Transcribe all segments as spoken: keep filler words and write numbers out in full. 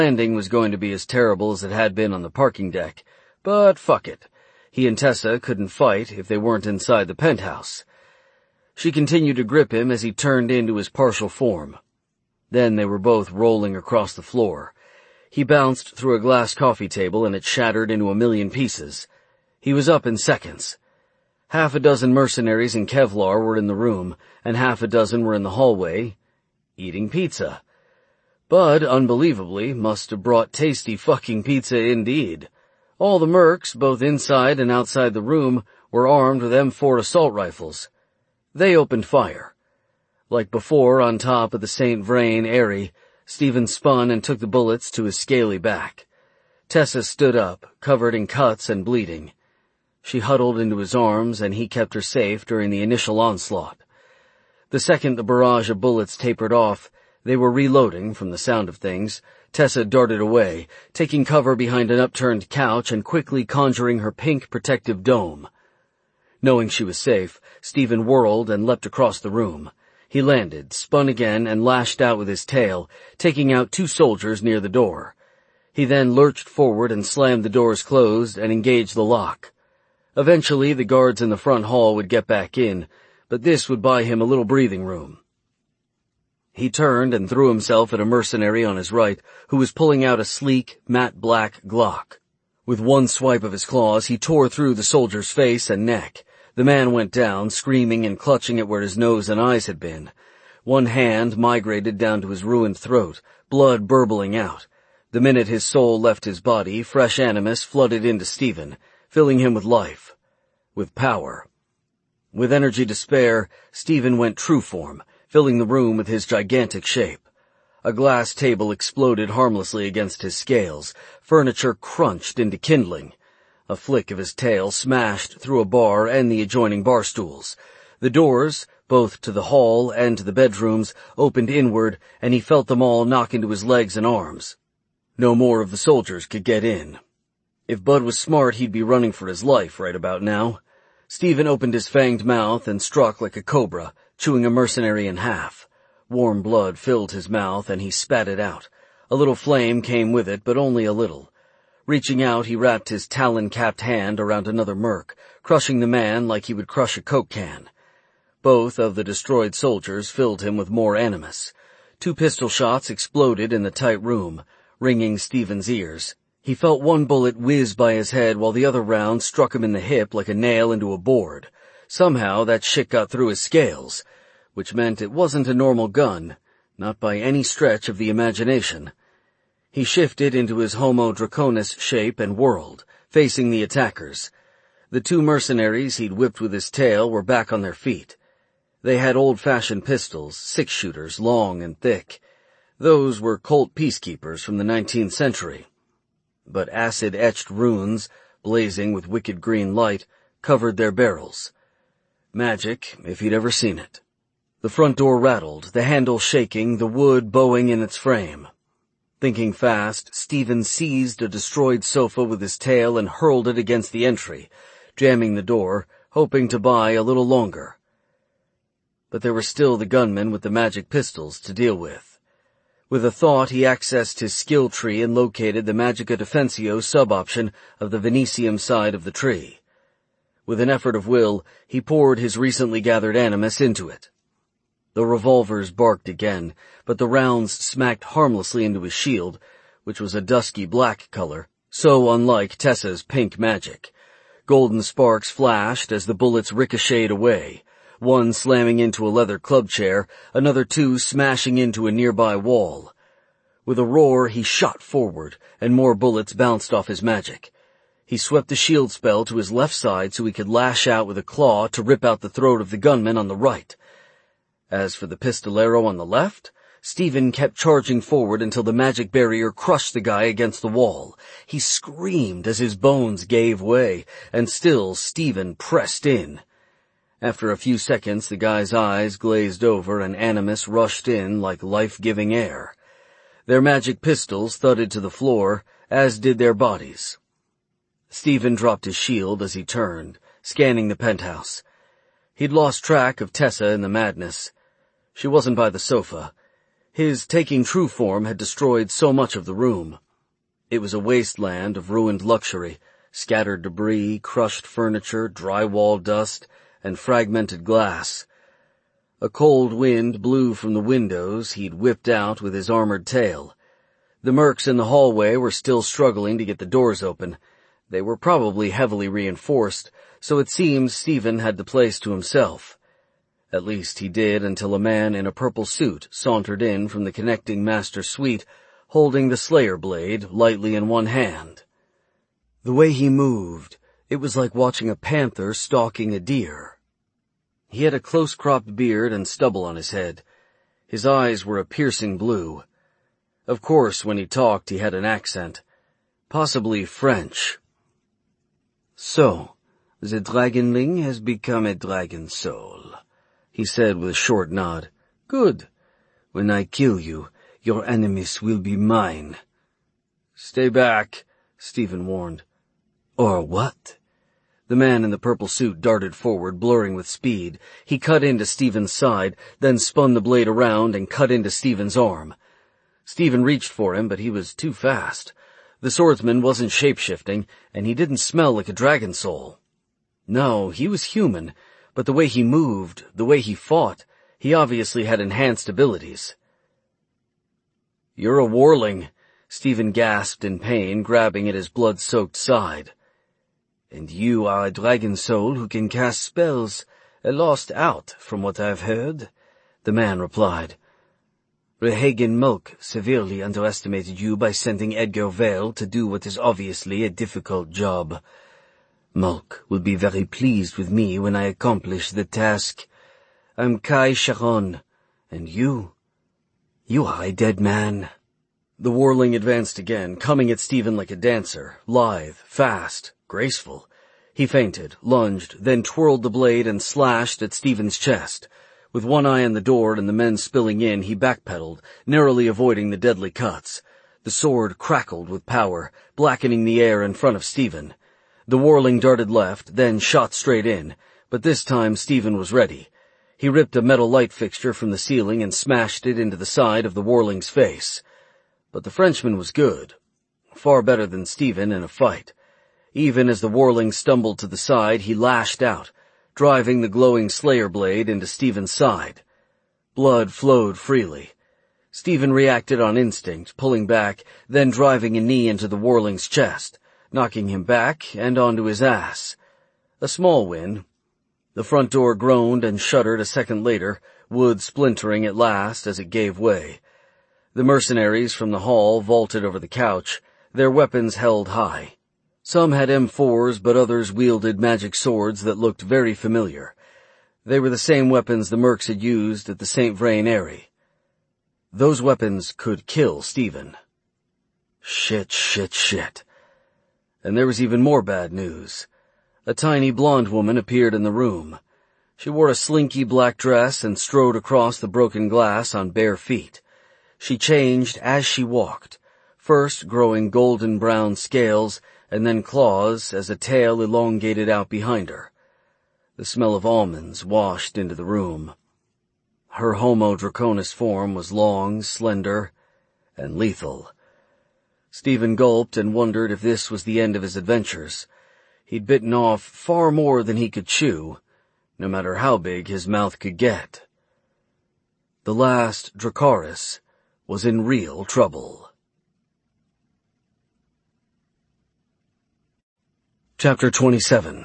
landing was going to be as terrible as it had been on the parking deck, but fuck it. He and Tessa couldn't fight if they weren't inside the penthouse. She continued to grip him as he turned into his partial form. Then they were both rolling across the floor. He bounced through a glass coffee table and it shattered into a million pieces. He was up in seconds. Half a dozen mercenaries in Kevlar were in the room, and half a dozen were in the hallway, eating pizza. Bud, unbelievably, must have brought tasty fucking pizza indeed. All the mercs, both inside and outside the room, were armed with M four assault rifles. They opened fire. Like before, on top of the Saint Vrain Airy, Stephen spun and took the bullets to his scaly back. Tessa stood up, covered in cuts and bleeding. She huddled into his arms, and he kept her safe during the initial onslaught. The second the barrage of bullets tapered off, they were reloading from the sound of things. Tessa darted away, taking cover behind an upturned couch and quickly conjuring her pink protective dome. Knowing she was safe, Stephen whirled and leapt across the room. He landed, spun again, and lashed out with his tail, taking out two soldiers near the door. He then lurched forward and slammed the doors closed and engaged the lock. Eventually, the guards in the front hall would get back in, but this would buy him a little breathing room. He turned and threw himself at a mercenary on his right, who was pulling out a sleek, matte black Glock. With one swipe of his claws, he tore through the soldier's face and neck. The man went down, screaming and clutching at where his nose and eyes had been. One hand migrated down to his ruined throat, blood burbling out. The minute his soul left his body, fresh animus flooded into Stephen, filling him with life, with power. With energy to spare, Stephen went true form, filling the room with his gigantic shape. A glass table exploded harmlessly against his scales. Furniture crunched into kindling. A flick of his tail smashed through a bar and the adjoining bar stools. The doors, both to the hall and to the bedrooms, opened inward, and he felt them all knock into his legs and arms. No more of the soldiers could get in. If Bud was smart, he'd be running for his life right about now. Stephen opened his fanged mouth and struck like a cobra, chewing a mercenary in half. Warm blood filled his mouth, and he spat it out. A little flame came with it, but only a little. Reaching out, he wrapped his talon-capped hand around another merc, crushing the man like he would crush a Coke can. Both of the destroyed soldiers filled him with more animus. Two pistol shots exploded in the tight room, ringing Stephen's ears. He felt one bullet whiz by his head while the other round struck him in the hip like a nail into a board. Somehow that shit got through his scales, which meant it wasn't a normal gun, not by any stretch of the imagination. He shifted into his Homo Draconis shape and whirled, facing the attackers. The two mercenaries he'd whipped with his tail were back on their feet. They had old-fashioned pistols, six-shooters, long and thick. Those were Colt peacekeepers from the nineteenth century. But acid-etched runes, blazing with wicked green light, covered their barrels. Magic, if he'd ever seen it. The front door rattled, the handle shaking, the wood bowing in its frame. Thinking fast, Stephen seized a destroyed sofa with his tail and hurled it against the entry, jamming the door, hoping to buy a little longer. But there were still the gunmen with the magic pistols to deal with. With a thought, he accessed his skill tree and located the Magica Defensio sub-option of the Venetium side of the tree. With an effort of will, he poured his recently gathered animus into it. The revolvers barked again, but the rounds smacked harmlessly into his shield, which was a dusky black color, so unlike Tessa's pink magic. Golden sparks flashed as the bullets ricocheted away, one slamming into a leather club chair, another two smashing into a nearby wall. With a roar, he shot forward, and more bullets bounced off his magic. He swept the shield spell to his left side so he could lash out with a claw to rip out the throat of the gunman on the right. As for the pistolero on the left, Stephen kept charging forward until the magic barrier crushed the guy against the wall. He screamed as his bones gave way, and still Stephen pressed in. After a few seconds, the guy's eyes glazed over and animus rushed in like life-giving air. Their magic pistols thudded to the floor, as did their bodies. Stephen dropped his shield as he turned, scanning the penthouse. He'd lost track of Tessa in the madness. She wasn't by the sofa. His taking true form had destroyed so much of the room. It was a wasteland of ruined luxury, scattered debris, crushed furniture, drywall dust, and fragmented glass. A cold wind blew from the windows he'd whipped out with his armored tail. The mercs in the hallway were still struggling to get the doors open. They were probably heavily reinforced, so it seemed Stephen had the place to himself. At least he did until a man in a purple suit sauntered in from the connecting master suite, holding the Slayer blade lightly in one hand. The way he moved, it was like watching a panther stalking a deer. He had a close-cropped beard and stubble on his head. His eyes were a piercing blue. Of course, when he talked, he had an accent. Possibly French. "So, the Dragonling has become a dragon soul," he said with a short nod. "Good. When I kill you, your enemies will be mine." "Stay back," Stephen warned. "Or what?" The man in the purple suit darted forward, blurring with speed. He cut into Stephen's side, then spun the blade around and cut into Stephen's arm. Stephen reached for him, but he was too fast. The swordsman wasn't shape-shifting, and he didn't smell like a dragon soul. No, he was human, but the way he moved, the way he fought, he obviously had enhanced abilities. "You're a warling," Stephen gasped in pain, grabbing at his blood-soaked side. "And you are a dragon soul who can cast spells, a lost art, from what I've heard," the man replied. "Rehagen Mulk severely underestimated you by sending Edgar Vale to do what is obviously a difficult job. Mulk will be very pleased with me when I accomplish the task. I'm Kai Sharon, and you, you are a dead man." The warling advanced again, coming at Stephen like a dancer, lithe, fast, graceful. He feinted, lunged, then twirled the blade and slashed at Stephen's chest. With one eye on the door and the men spilling in, he backpedaled, narrowly avoiding the deadly cuts. The sword crackled with power, blackening the air in front of Stephen. The warling darted left, then shot straight in, but this time Stephen was ready. He ripped a metal light fixture from the ceiling and smashed it into the side of the warling's face. But the Frenchman was good. Far better than Stephen in a fight. Even as the warling stumbled to the side, he lashed out, driving the glowing Slayer blade into Stephen's side. Blood flowed freely. Stephen reacted on instinct, pulling back, then driving a knee into the warling's chest, knocking him back and onto his ass. A small win. The front door groaned and shuddered a second later, wood splintering at last as it gave way. The mercenaries from the hall vaulted over the couch, their weapons held high. Some had M fours, but others wielded magic swords that looked very familiar. They were the same weapons the mercs had used at the Saint Vrain Eyrie. Those weapons could kill Stephen. Shit, shit, shit. And there was even more bad news. A tiny blonde woman appeared in the room. She wore a slinky black dress and strode across the broken glass on bare feet. She changed as she walked, first growing golden brown scales and then claws as a tail elongated out behind her. The smell of almonds washed into the room. Her Homo Draconis form was long, slender, and lethal. Stephen gulped and wondered if this was the end of his adventures. He'd bitten off far more than he could chew, no matter how big his mouth could get. The last Dracarys was in real trouble. Chapter twenty-seven.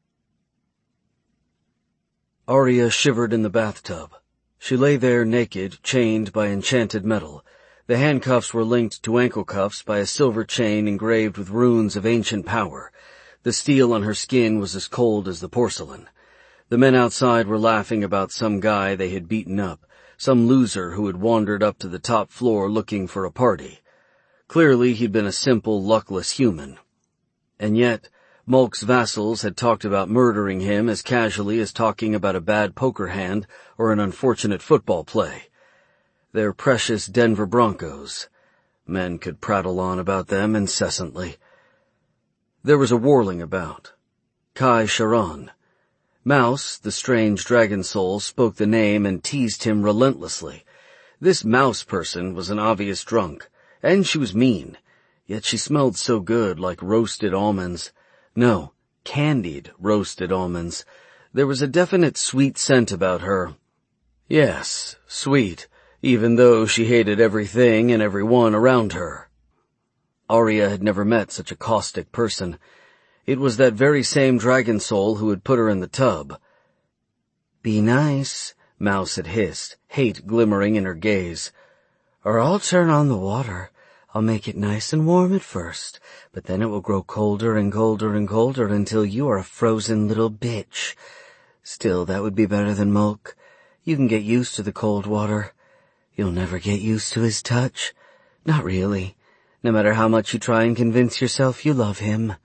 Arya shivered in the bathtub. She lay there naked, chained by enchanted metal. The handcuffs were linked to ankle cuffs by a silver chain engraved with runes of ancient power. The steel on her skin was as cold as the porcelain. The men outside were laughing about some guy they had beaten up, some loser who had wandered up to the top floor looking for a party. Clearly he'd been a simple, luckless human. And yet, Mulk's vassals had talked about murdering him as casually as talking about a bad poker hand or an unfortunate football play. Their precious Denver Broncos. Men could prattle on about them incessantly. There was a warling about. Kai Sharon. Mouse, the strange dragon soul, spoke the name and teased him relentlessly. This mouse person was an obvious drunk, and she was mean, yet she smelled so good, like roasted almonds. No, candied roasted almonds. There was a definite sweet scent about her. Yes, sweet, even though she hated everything and everyone around her. Arya had never met such a caustic person. It was that very same dragon soul who had put her in the tub. "Be nice," Mouse had hissed, hate glimmering in her gaze. "Or I'll turn on the water. I'll make it nice and warm at first, but then it will grow colder and colder and colder until you are a frozen little bitch. Still, that would be better than Mulk. You can get used to the cold water. You'll never get used to his touch. Not really, no matter how much you try and convince yourself you love him."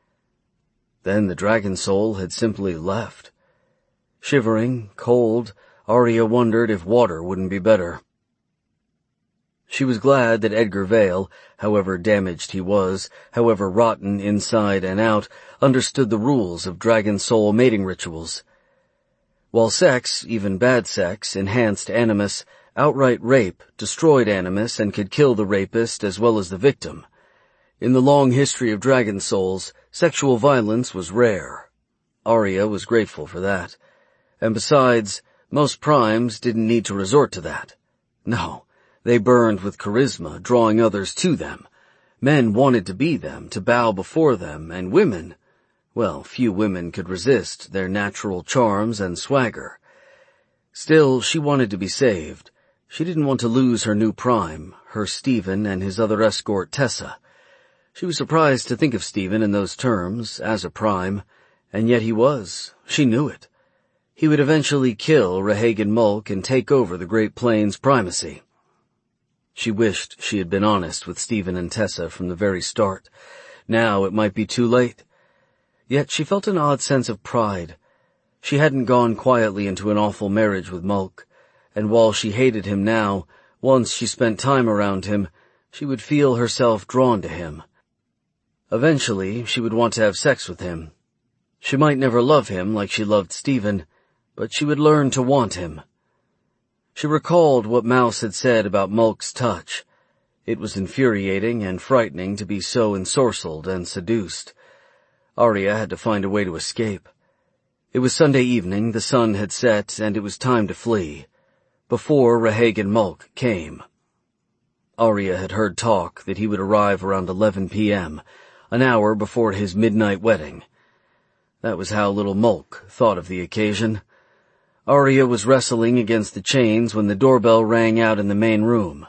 Then the dragon soul had simply left. Shivering, cold, Arya wondered if water wouldn't be better. She was glad that Edgar Vale, however damaged he was, however rotten inside and out, understood the rules of dragon soul mating rituals. While sex, even bad sex, enhanced animus, outright rape destroyed animus and could kill the rapist as well as the victim. In the long history of dragon souls, sexual violence was rare. Arya was grateful for that. And besides, most primes didn't need to resort to that. No, they burned with charisma, drawing others to them. Men wanted to be them, to bow before them, and women, well, few women could resist their natural charms and swagger. Still, she wanted to be saved. She didn't want to lose her new prime, her Stephen and his other escort Tessa. She was surprised to think of Stephen in those terms, as a prime, and yet he was. She knew it. He would eventually kill Rehagen Mulk and take over the Great Plains primacy. She wished she had been honest with Stephen and Tessa from the very start. Now it might be too late. Yet she felt an odd sense of pride. She hadn't gone quietly into an awful marriage with Mulk, and while she hated him now, once she spent time around him, she would feel herself drawn to him. Eventually, she would want to have sex with him. She might never love him like she loved Stephen, but she would learn to want him. She recalled what Mouse had said about Mulk's touch. It was infuriating and frightening to be so ensorcelled and seduced. Arya had to find a way to escape. It was Sunday evening, the sun had set, and it was time to flee, before Rehagen Mulk came. Arya had heard talk that he would arrive around eleven p.m., an hour before his midnight wedding. That was how little Mulk thought of the occasion. Arya was wrestling against the chains when the doorbell rang out in the main room.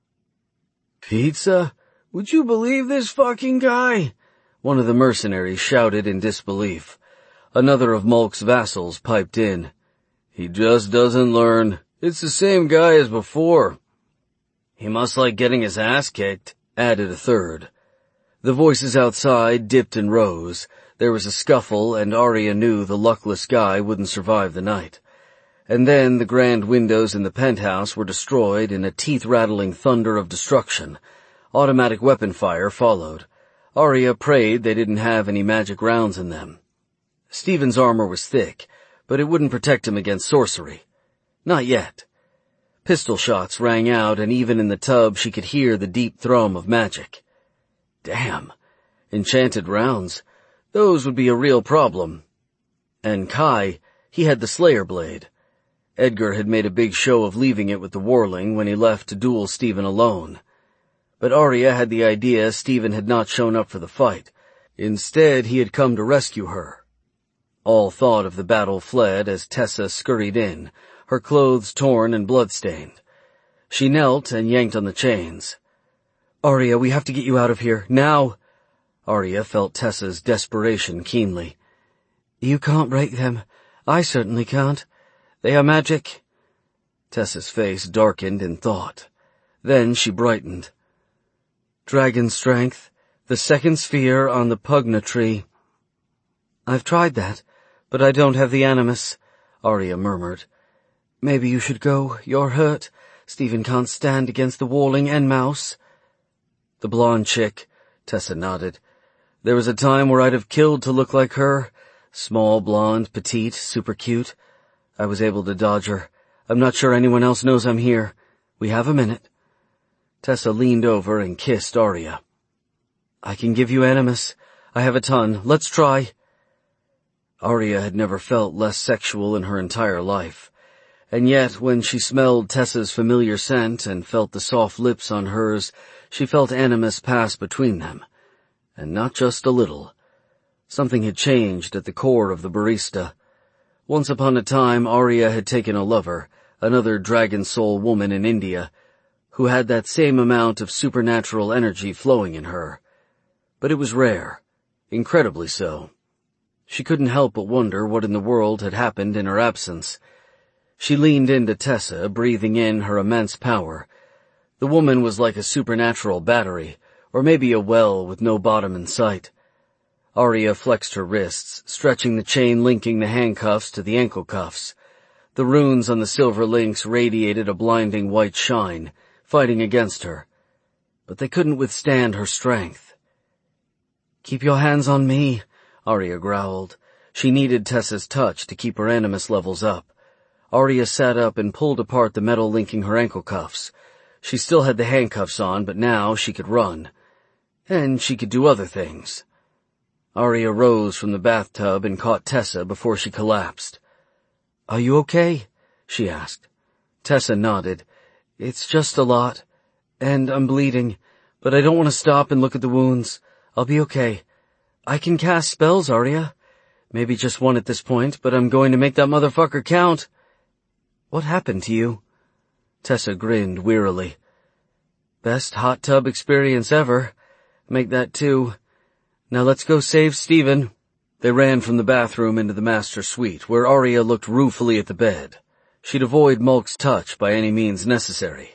"Pizza? Would you believe this fucking guy?" One of the mercenaries shouted in disbelief. Another of Mulk's vassals piped in. "He just doesn't learn. It's the same guy as before." "He must like getting his ass kicked," added a third. The voices outside dipped and rose. There was a scuffle, and Arya knew the luckless guy wouldn't survive the night. And then the grand windows in the penthouse were destroyed in a teeth-rattling thunder of destruction. Automatic weapon fire followed. Arya prayed they didn't have any magic rounds in them. Stephen's armor was thick, but it wouldn't protect him against sorcery. Not yet. Pistol shots rang out, and even in the tub she could hear the deep thrum of magic. Damn. Enchanted rounds. Those would be a real problem. And Kai, he had the Slayer blade. Edgar had made a big show of leaving it with the Warling when he left to duel Stephen alone. But Arya had the idea Stephen had not shown up for the fight. Instead, he had come to rescue her. All thought of the battle fled as Tessa scurried in, her clothes torn and blood-stained. She knelt and yanked on the chains. "Arya, we have to get you out of here, now!" Arya felt Tessa's desperation keenly. "You can't break them. I certainly can't. They are magic." Tessa's face darkened in thought. Then she brightened. "Dragon strength, the second sphere on the Pugna tree." "I've tried that, but I don't have the animus," Arya murmured. "Maybe you should go. You're hurt. Stephen can't stand against the Warling and Mouse." "The blonde chick," Tessa nodded. "There was a time where I'd have killed to look like her. Small, blonde, petite, super cute. I was able to dodge her. I'm not sure anyone else knows I'm here. We have a minute. Tessa leaned over and kissed Arya. I can give you Animus. I have a ton. Let's try. Arya had never felt less sexual in her entire life. And yet, when she smelled Tessa's familiar scent and felt the soft lips on hers, she felt Animus pass between them. And not just a little. Something had changed at the core of the barista. Once upon a time, Arya had taken a lover, another Dragon Soul woman in India, who had that same amount of supernatural energy flowing in her. But it was rare, incredibly so. She couldn't help but wonder what in the world had happened in her absence. She leaned into Tessa, breathing in her immense power. The woman was like a supernatural battery, or maybe a well with no bottom in sight. Arya flexed her wrists, stretching the chain linking the handcuffs to the ankle cuffs. The runes on the silver links radiated a blinding white shine, fighting against her. But they couldn't withstand her strength. Keep your hands on me, Arya growled. She needed Tessa's touch to keep her Animus levels up. Arya sat up and pulled apart the metal linking her ankle cuffs. She still had the handcuffs on, but now she could run. And she could do other things. Arya rose from the bathtub and caught Tessa before she collapsed. Are you okay? She asked. Tessa nodded. It's just a lot. And I'm bleeding, but I don't want to stop and look at the wounds. I'll be okay. I can cast spells, Arya. Maybe just one at this point, but I'm going to make that motherfucker count. What happened to you? Tessa grinned wearily. Best hot tub experience ever. Make that two. Now let's go save Stephen. They ran from the bathroom into the master suite, where Arya looked ruefully at the bed. She'd avoid Mulk's touch by any means necessary.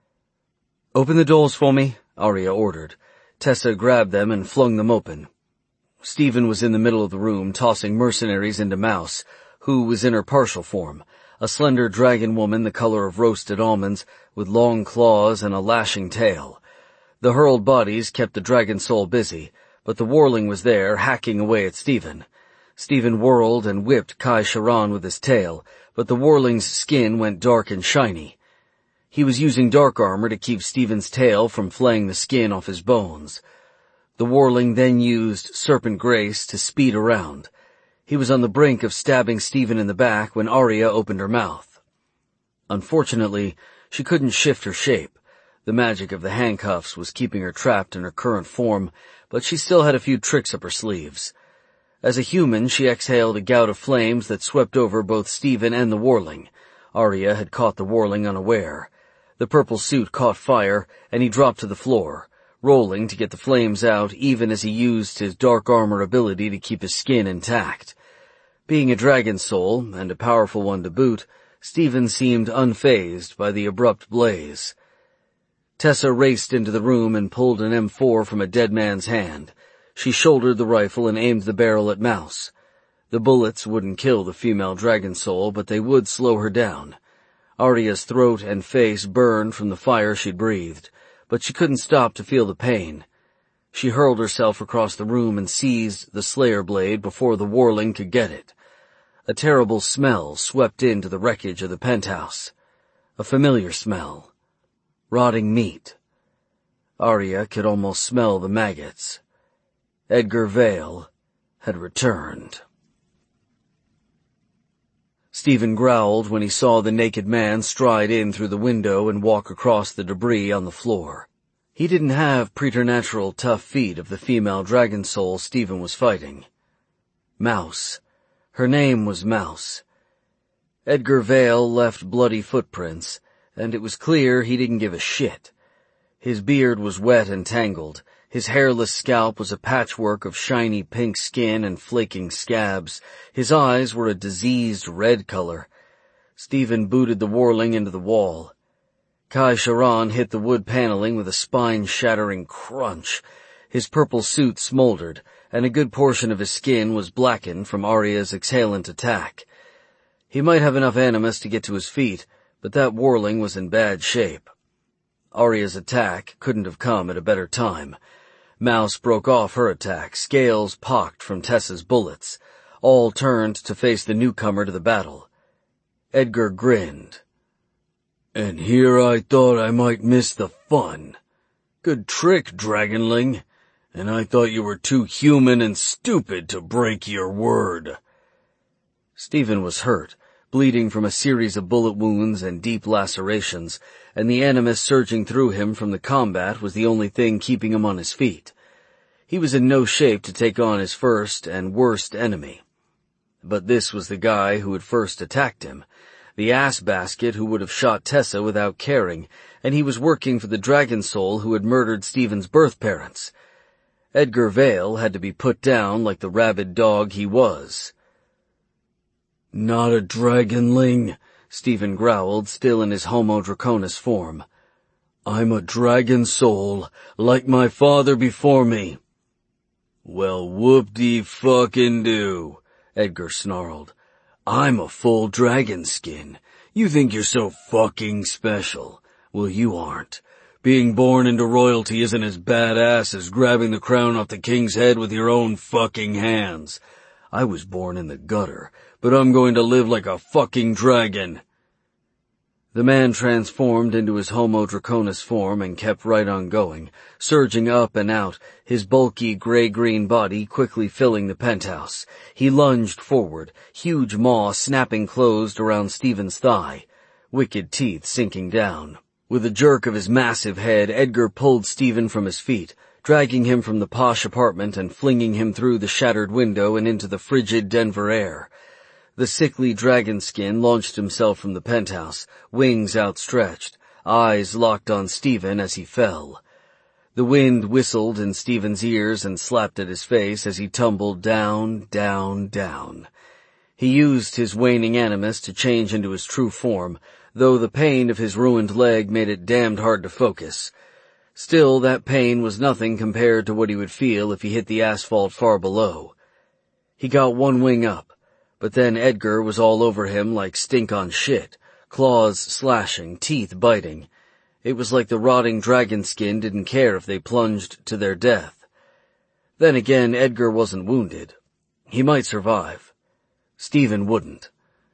Open the doors for me, Arya ordered. Tessa grabbed them and flung them open. Stephen was in the middle of the room, tossing mercenaries into Mouse, who was in her partial form, a slender dragon woman the color of roasted almonds, with long claws and a lashing tail. The hurled bodies kept the dragon soul busy, but the Warling was there, hacking away at Stephen. Stephen whirled and whipped Kai Sharan with his tail, but the Warling's skin went dark and shiny. He was using dark armor to keep Stephen's tail from flaying the skin off his bones. The Warling then used Serpent Grace to speed around. He was on the brink of stabbing Stephen in the back when Arya opened her mouth. Unfortunately, she couldn't shift her shape. The magic of the handcuffs was keeping her trapped in her current form, but she still had a few tricks up her sleeves. As a human, she exhaled a gout of flames that swept over both Stephen and the Warling. Arya had caught the Warling unaware. The purple suit caught fire, and he dropped to the floor, rolling to get the flames out even as he used his dark armor ability to keep his skin intact. Being a dragon soul, and a powerful one to boot, Stephen seemed unfazed by the abrupt blaze. Tessa raced into the room and pulled an M four from a dead man's hand. She shouldered the rifle and aimed the barrel at Mouse. The bullets wouldn't kill the female dragon soul, but they would slow her down. Arya's throat and face burned from the fire she'd breathed, but she couldn't stop to feel the pain. She hurled herself across the room and seized the Slayer blade before the Warling could get it. A terrible smell swept into the wreckage of the penthouse. A familiar smell. Rotting meat. Arya could almost smell the maggots. Edgar Vale had returned. Stephen growled when he saw the naked man stride in through the window and walk across the debris on the floor. He didn't have preternatural tough feet of the female dragon soul Stephen was fighting. Mouse. Her name was Mouse. Edgar Vale left bloody footprints, and it was clear he didn't give a shit. His beard was wet and tangled. His hairless scalp was a patchwork of shiny pink skin and flaking scabs. His eyes were a diseased red color. Stephen booted the Warling into the wall. Kai Sharan hit the wood paneling with a spine-shattering crunch. His purple suit smoldered, and a good portion of his skin was blackened from Arya's exhalant attack. He might have enough animus to get to his feet, but that Warling was in bad shape. Arya's attack couldn't have come at a better time. Mouse broke off her attack, scales pocked from Tessa's bullets. All turned to face the newcomer to the battle. Edgar grinned. And here I thought I might miss the fun. Good trick, Dragonling. And I thought you were too human and stupid to break your word. Stephen was hurt, bleeding from a series of bullet wounds and deep lacerations, and the animus surging through him from the combat was the only thing keeping him on his feet. He was in no shape to take on his first and worst enemy. But this was the guy who had first attacked him, the ass basket who would have shot Tessa without caring, and he was working for the dragon soul who had murdered Stephen's birth parents. Edgar Vale had to be put down like the rabid dog he was. Not a dragonling, Stephen growled, still in his Homo Draconis form. I'm a dragon soul, like my father before me. Well, whoop-de-fucking-do, Edgar snarled. I'm a full dragon skin. You think you're so fucking special. Well, you aren't. Being born into royalty isn't as badass as grabbing the crown off the king's head with your own fucking hands. I was born in the gutter, but I'm going to live like a fucking dragon. The man transformed into his Homo Draconis form and kept right on going, surging up and out, his bulky gray-green body quickly filling the penthouse. He lunged forward, huge maw snapping closed around Stephen's thigh, wicked teeth sinking down. With a jerk of his massive head, Edgar pulled Stephen from his feet, dragging him from the posh apartment and flinging him through the shattered window and into the frigid Denver air. The sickly dragon skin launched himself from the penthouse, wings outstretched, eyes locked on Stephen as he fell. The wind whistled in Stephen's ears and slapped at his face as he tumbled down, down, down. He used his waning animus to change into his true form, though the pain of his ruined leg made it damned hard to focus. Still, that pain was nothing compared to what he would feel if he hit the asphalt far below. He got one wing up, but then Edgar was all over him like stink on shit, claws slashing, teeth biting. It was like the rotting dragon skin didn't care if they plunged to their death. Then again, Edgar wasn't wounded. He might survive. Stephen wouldn't.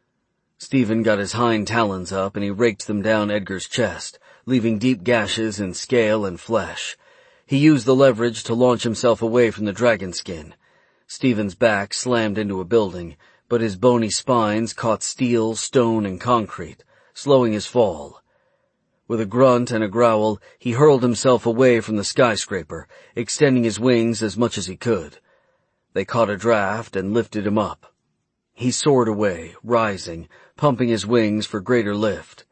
Stephen got his hind talons up and he raked them down Edgar's chest, leaving deep gashes in scale and flesh. He used the leverage to launch himself away from the dragon skin. Stephen's back slammed into a building, but his bony spines caught steel, stone, and concrete, slowing his fall. With a grunt and a growl, he hurled himself away from the skyscraper, extending his wings as much as he could. They caught a draft and lifted him up. He soared away, rising, pumping his wings for greater lift.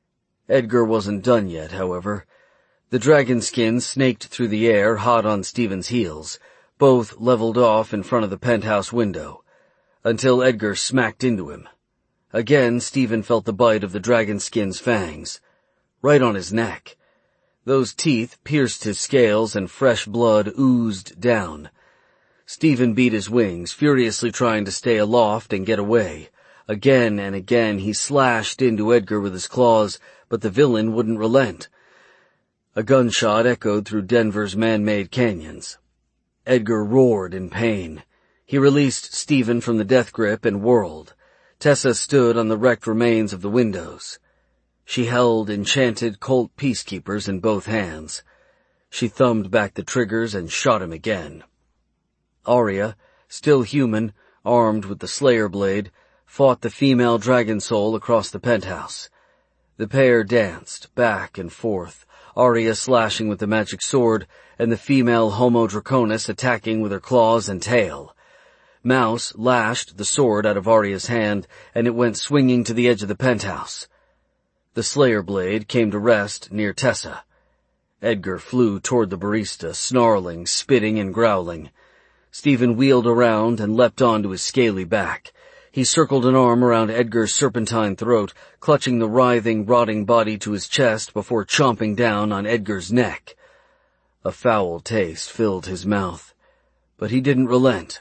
Edgar wasn't done yet, however. The dragon skin snaked through the air, hot on Stephen's heels. Both leveled off in front of the penthouse window, until Edgar smacked into him. Again, Stephen felt the bite of the dragon skin's fangs, right on his neck. Those teeth pierced his scales and fresh blood oozed down. Stephen beat his wings, furiously trying to stay aloft and get away. Again and again he slashed into Edgar with his claws, but the villain wouldn't relent. A gunshot echoed through Denver's man-made canyons. Edgar roared in pain. He released Stephen from the death grip and whirled. Tessa stood on the wrecked remains of the windows. She held enchanted Colt peacekeepers in both hands. She thumbed back the triggers and shot him again. Arya, still human, armed with the Slayer blade, fought the female dragon soul across the penthouse. The pair danced back and forth, Arya slashing with the magic sword, and the female Homo Draconis attacking with her claws and tail. Mouse lashed the sword out of Arya's hand, and it went swinging to the edge of the penthouse. The Slayer blade came to rest near Tessa. Edgar flew toward the barista, snarling, spitting, and growling. Stephen wheeled around and leapt onto his scaly back. He circled an arm around Edgar's serpentine throat, clutching the writhing, rotting body to his chest before chomping down on Edgar's neck. A foul taste filled his mouth, but he didn't relent.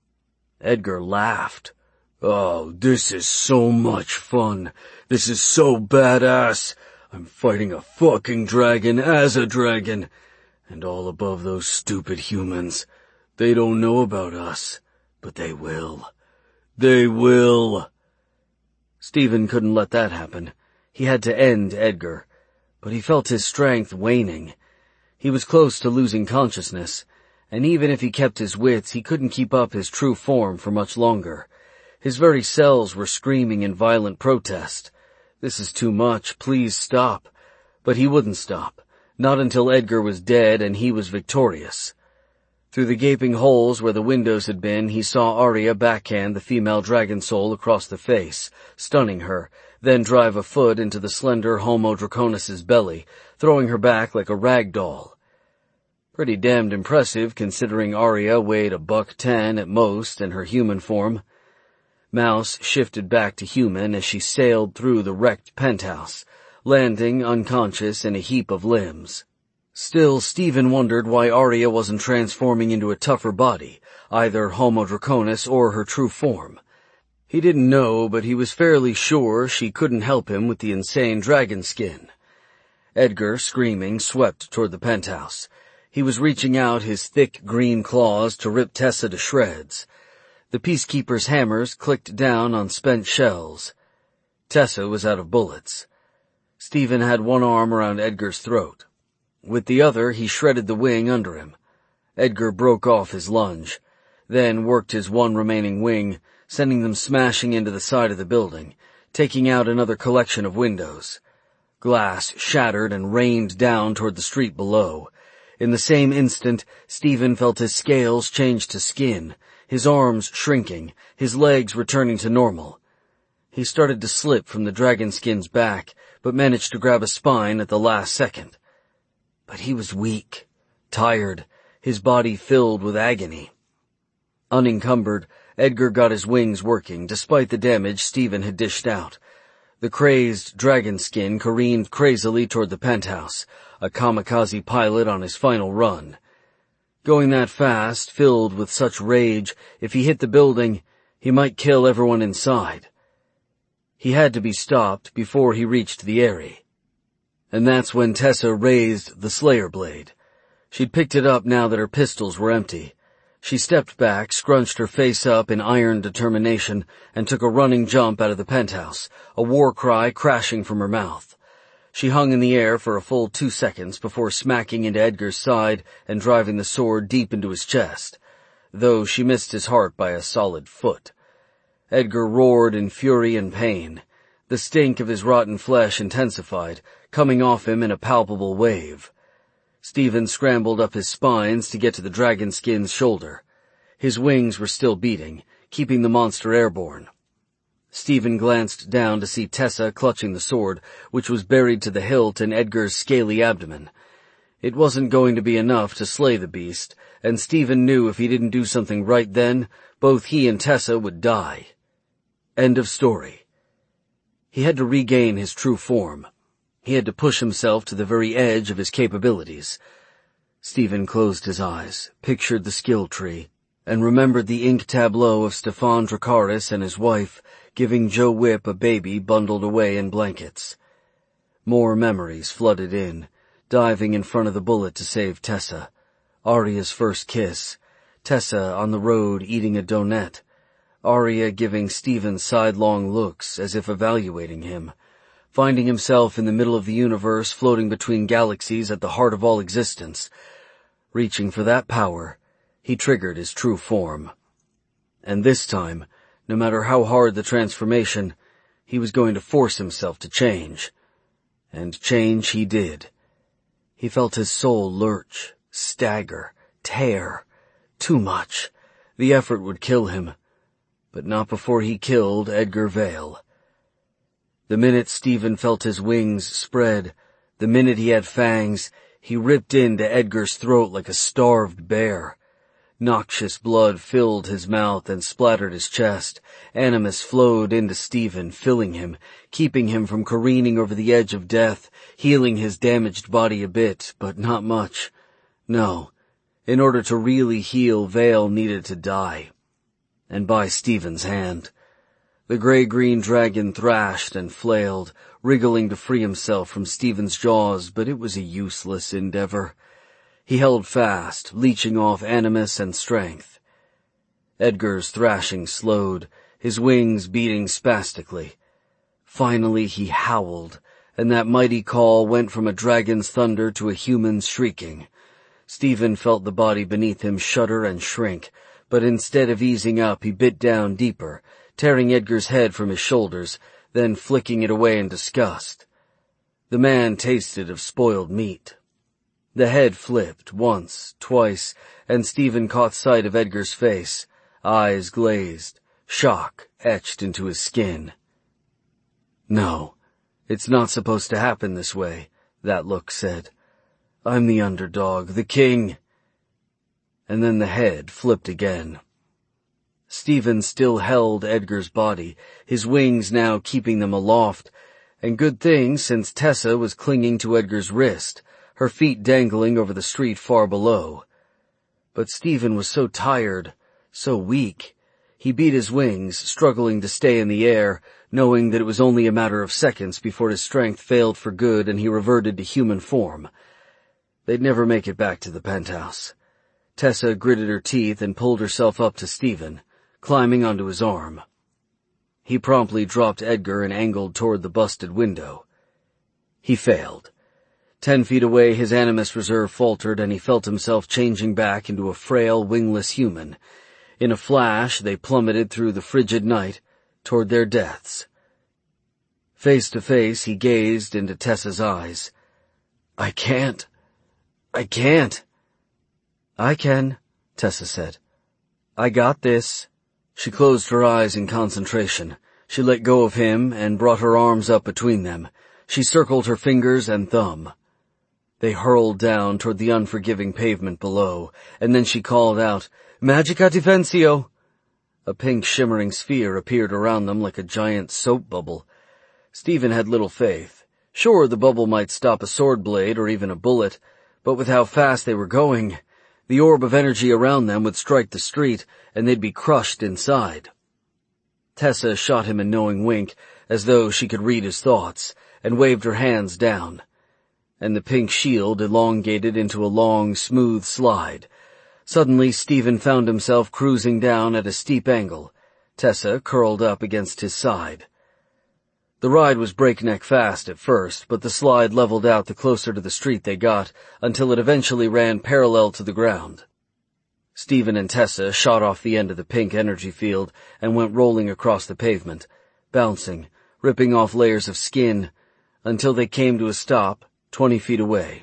Edgar laughed. Oh, this is so much fun. This is so badass. I'm fighting a fucking dragon as a dragon. And all above those stupid humans. They don't know about us, but they will. They will. Stephen couldn't let that happen. He had to end Edgar, but he felt his strength waning. He was close to losing consciousness, and even if he kept his wits, he couldn't keep up his true form for much longer. His very cells were screaming in violent protest. This is too much, please stop. But he wouldn't stop, not until Edgar was dead and he was victorious. Through the gaping holes where the windows had been, he saw Arya backhand the female dragon soul across the face, stunning her, then drive a foot into the slender Homo Draconis's belly, throwing her back like a rag doll. Pretty damned impressive considering Arya weighed a buck ten at most in her human form. Mouse shifted back to human as she sailed through the wrecked penthouse, landing unconscious in a heap of limbs. Still, Stephen wondered why Arya wasn't transforming into a tougher body, either Homo Draconis or her true form. He didn't know, but he was fairly sure she couldn't help him with the insane dragon skin. Edgar, screaming, swept toward the penthouse. He was reaching out his thick green claws to rip Tessa to shreds. The Peacekeeper's hammers clicked down on spent shells. Tessa was out of bullets. Stephen had one arm around Edgar's throat. With the other, he shredded the wing under him. Edgar broke off his lunge, then worked his one remaining wing, sending them smashing into the side of the building, taking out another collection of windows. Glass shattered and rained down toward the street below. In the same instant, Stephen felt his scales change to skin, his arms shrinking, his legs returning to normal. He started to slip from the dragon skin's back, but managed to grab a spine at the last second. But he was weak, tired, his body filled with agony. Unencumbered, Edgar got his wings working, despite the damage Stephen had dished out. The crazed dragon skin careened crazily toward the penthouse, a kamikaze pilot on his final run. Going that fast, filled with such rage, if he hit the building, he might kill everyone inside. He had to be stopped before he reached the Eyrie. And that's when Tessa raised the Slayer blade. She'd picked it up now that her pistols were empty. She stepped back, scrunched her face up in iron determination, and took a running jump out of the penthouse, a war cry crashing from her mouth. She hung in the air for a full two seconds before smacking into Edgar's side and driving the sword deep into his chest, though she missed his heart by a solid foot. Edgar roared in fury and pain. The stink of his rotten flesh intensified, coming off him in a palpable wave. Stephen scrambled up his spines to get to the dragon skin's shoulder. His wings were still beating, keeping the monster airborne. Stephen glanced down to see Tessa clutching the sword, which was buried to the hilt in Edgar's scaly abdomen. It wasn't going to be enough to slay the beast, and Stephen knew if he didn't do something right then, both he and Tessa would die. End of story. He had to regain his true form. He had to push himself to the very edge of his capabilities. Stephen closed his eyes, pictured the skill tree, and remembered the ink tableau of Stefan Dracarys and his wife giving Joe Whip a baby bundled away in blankets. More memories flooded in, diving in front of the bullet to save Tessa. Arya's first kiss, Tessa on the road eating a donut, Arya giving Stephen sidelong looks as if evaluating him, finding himself in the middle of the universe floating between galaxies at the heart of all existence. Reaching for that power, he triggered his true form. And this time, no matter how hard the transformation, he was going to force himself to change. And change he did. He felt his soul lurch, stagger, tear. Too much. The effort would kill him. But not before he killed Edgar Vale. The minute Stephen felt his wings spread, the minute he had fangs, he ripped into Edgar's throat like a starved bear. Noxious blood filled his mouth and splattered his chest. Animus flowed into Stephen, filling him, keeping him from careening over the edge of death, healing his damaged body a bit, but not much. No, in order to really heal, Vale needed to die. And by Stephen's hand. The gray-green dragon thrashed and flailed, wriggling to free himself from Stephen's jaws, but it was a useless endeavor. He held fast, leeching off animus and strength. Edgar's thrashing slowed, his wings beating spastically. Finally he howled, and that mighty call went from a dragon's thunder to a human's shrieking. Stephen felt the body beneath him shudder and shrink, but instead of easing up, he bit down deeper, tearing Edgar's head from his shoulders, then flicking it away in disgust. The man tasted of spoiled meat. The head flipped, once, twice, and Stephen caught sight of Edgar's face, eyes glazed, shock etched into his skin. No, it's not supposed to happen this way, that look said. I'm the underdog, the king. And then the head flipped again. Stephen still held Edgar's body, his wings now keeping them aloft, and good thing since Tessa was clinging to Edgar's wrist, her feet dangling over the street far below. But Stephen was so tired, so weak. He beat his wings, struggling to stay in the air, knowing that it was only a matter of seconds before his strength failed for good and he reverted to human form. They'd never make it back to the penthouse. Tessa gritted her teeth and pulled herself up to Stephen, climbing onto his arm. He promptly dropped Edgar and angled toward the busted window. He failed. Ten feet away, his animus reserve faltered, and he felt himself changing back into a frail, wingless human. In a flash, they plummeted through the frigid night toward their deaths. Face to face, he gazed into Tessa's eyes. I can't. I can't. I can, Tessa said. I got this. She closed her eyes in concentration. She let go of him and brought her arms up between them. She circled her fingers and thumb. They hurled down toward the unforgiving pavement below, and then she called out, Magica Defensio! A pink shimmering sphere appeared around them like a giant soap bubble. Stephen had little faith. Sure, the bubble might stop a sword blade or even a bullet, but with how fast they were going, the orb of energy around them would strike the street, and they'd be crushed inside. Tessa shot him a knowing wink, as though she could read his thoughts, and waved her hands down. And the pink shield elongated into a long, smooth slide. Suddenly, Stephen found himself cruising down at a steep angle, Tessa curled up against his side. The ride was breakneck fast at first, but the slide leveled out the closer to the street they got, until it eventually ran parallel to the ground. Stephen and Tessa shot off the end of the pink energy field and went rolling across the pavement, bouncing, ripping off layers of skin, until they came to a stop twenty feet away.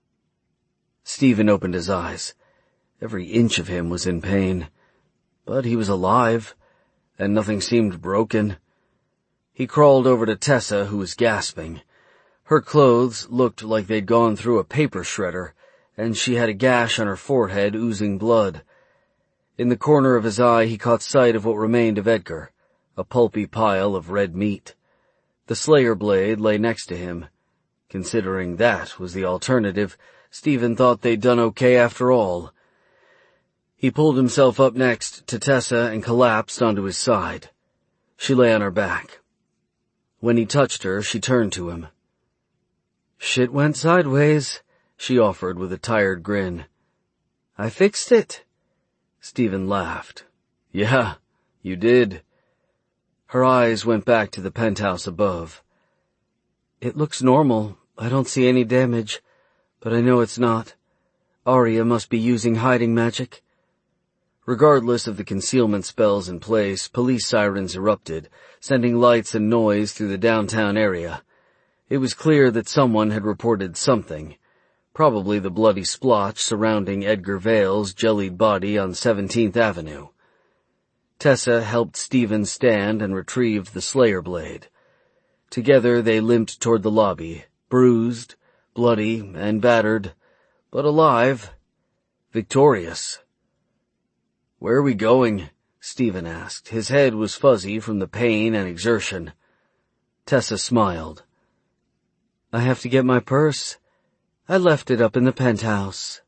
Stephen opened his eyes. Every inch of him was in pain, but he was alive, and nothing seemed broken. He crawled over to Tessa, who was gasping. Her clothes looked like they'd gone through a paper shredder, and she had a gash on her forehead oozing blood. In the corner of his eye he caught sight of what remained of Edgar, a pulpy pile of red meat. The Slayer blade lay next to him. Considering that was the alternative, Stephen thought they'd done okay after all. He pulled himself up next to Tessa and collapsed onto his side. She lay on her back. When he touched her, she turned to him. Shit went sideways, she offered with a tired grin. I fixed it. Stephen laughed. Yeah, you did. Her eyes went back to the penthouse above. It looks normal. I don't see any damage, but I know it's not. Arya must be using hiding magic. Regardless of the concealment spells in place, police sirens erupted, sending lights and noise through the downtown area. It was clear that someone had reported something, probably the bloody splotch surrounding Edgar Vale's jellied body on seventeenth Avenue. Tessa helped Stephen stand and retrieved the Slayer blade. Together they limped toward the lobby, bruised, bloody, and battered, but alive, victorious. Where are we going? Stephen asked. His head was fuzzy from the pain and exertion. Tessa smiled. I have to get my purse. I left it up in the penthouse.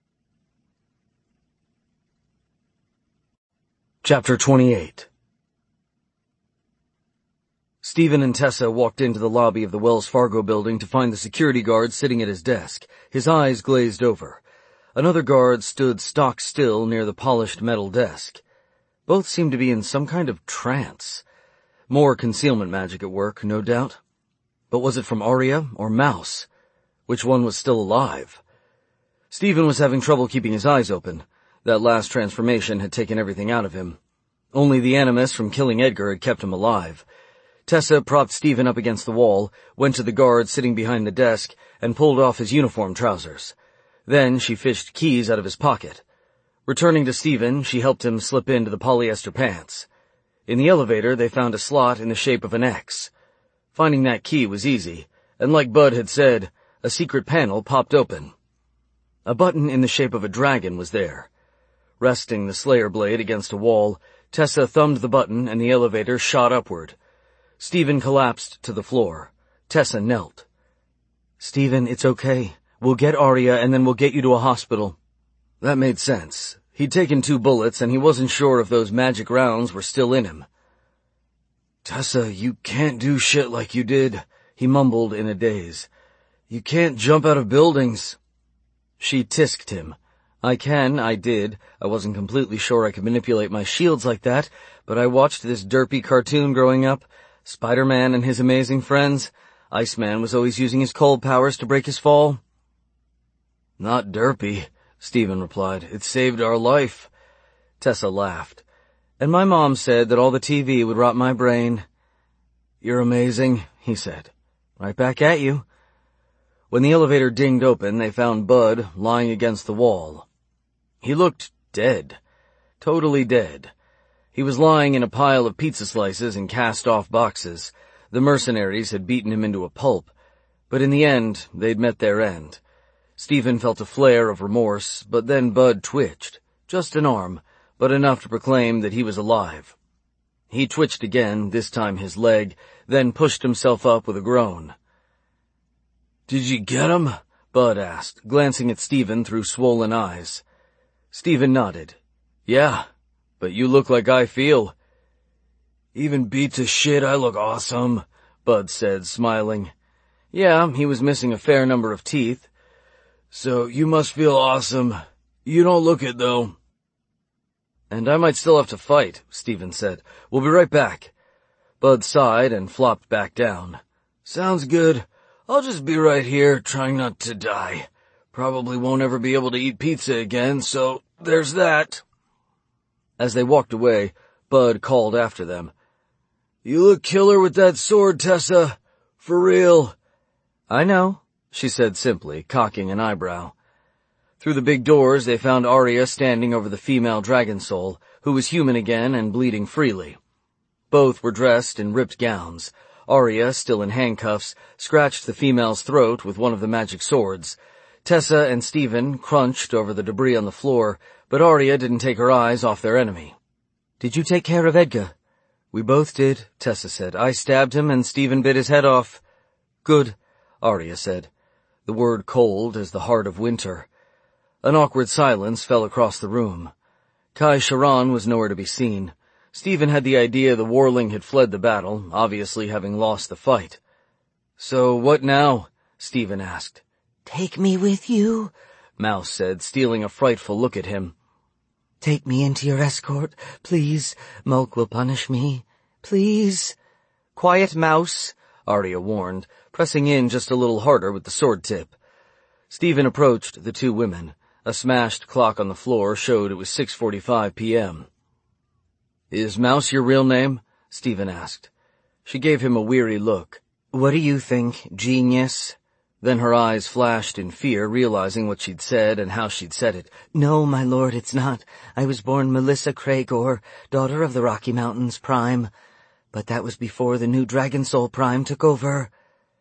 Chapter twenty-eight. Stephen and Tessa walked into the lobby of the Wells Fargo building to find the security guard sitting at his desk, his eyes glazed over. Another guard stood stock still near the polished metal desk. Both seemed to be in some kind of trance. More concealment magic at work, no doubt. But was it from Arya or Mouse? Which one was still alive? Stephen was having trouble keeping his eyes open. That last transformation had taken everything out of him. Only the animus from killing Edgar had kept him alive. Tessa propped Stephen up against the wall, went to the guard sitting behind the desk, and pulled off his uniform trousers. Then she fished keys out of his pocket. Returning to Stephen, she helped him slip into the polyester pants. In the elevator, they found a slot in the shape of an X. Finding that key was easy, and like Bud had said, a secret panel popped open. A button in the shape of a dragon was there. Resting the Slayer blade against a wall, Tessa thumbed the button and the elevator shot upward. Stephen collapsed to the floor. Tessa knelt. "Stephen, it's okay. We'll get Arya and then we'll get you to a hospital." That made sense. He'd taken two bullets and he wasn't sure if those magic rounds were still in him. "Tessa, you can't do shit like you did," he mumbled in a daze. "You can't jump out of buildings." She tisked him. "I can, I did. I wasn't completely sure I could manipulate my shields like that, but I watched this derpy cartoon growing up. Spider-Man and his amazing friends. Iceman was always using his cold powers to break his fall." "Not derpy," Stephen replied. "It saved our life." Tessa laughed. "And my mom said that all the T V would rot my brain." "You're amazing," he said. "Right back at you." When the elevator dinged open, they found Bud lying against the wall. He looked dead. Totally dead. He was lying in a pile of pizza slices and cast-off boxes. The mercenaries had beaten him into a pulp. But in the end, they'd met their end. Stephen felt a flare of remorse, but then Bud twitched. Just an arm, but enough to proclaim that he was alive. He twitched again, this time his leg, then pushed himself up with a groan. "Did you get him?" Bud asked, glancing at Stephen through swollen eyes. Stephen nodded. "Yeah, but you look like I feel." "Even beat to shit, I look awesome," Bud said, smiling. "Yeah, he was missing a fair number of teeth." "So you must feel awesome. You don't look it, though." "And I might still have to fight," Stephen said. "We'll be right back." Bud sighed and flopped back down. "Sounds good. I'll just be right here, trying not to die. Probably won't ever be able to eat pizza again, so there's that." As they walked away, Bud called after them. "You look killer with that sword, Tessa. For real." "I know," she said simply, cocking an eyebrow. Through the big doors, they found Arya standing over the female dragon soul, who was human again and bleeding freely. Both were dressed in ripped gowns. Arya, still in handcuffs, scratched the female's throat with one of the magic swords. Tessa and Stephen crunched over the debris on the floor, but Arya didn't take her eyes off their enemy. "Did you take care of Edgar?" "We both did," Tessa said. "I stabbed him and Stephen bit his head off." "Good," Arya said, the word cold as the heart of winter. An awkward silence fell across the room. Kai Sharan was nowhere to be seen. Stephen had the idea the Warling had fled the battle, obviously having lost the fight. "So what now?" Stephen asked. "Take me with you," Mouse said, stealing a frightful look at him. "Take me into your escort, please. Mulk will punish me. Please." "Quiet, Mouse," Arya warned, pressing in just a little harder with the sword tip. Stephen approached the two women. A smashed clock on the floor showed it was six forty-five p m "Is Mouse your real name?" Stephen asked. She gave him a weary look. "What do you think, genius?" Then her eyes flashed in fear, realizing what she'd said and how she'd said it. "No, my lord, it's not. I was born Melissa Cragor, daughter of the Rocky Mountains Prime. But that was before the new Dragon Soul Prime took over."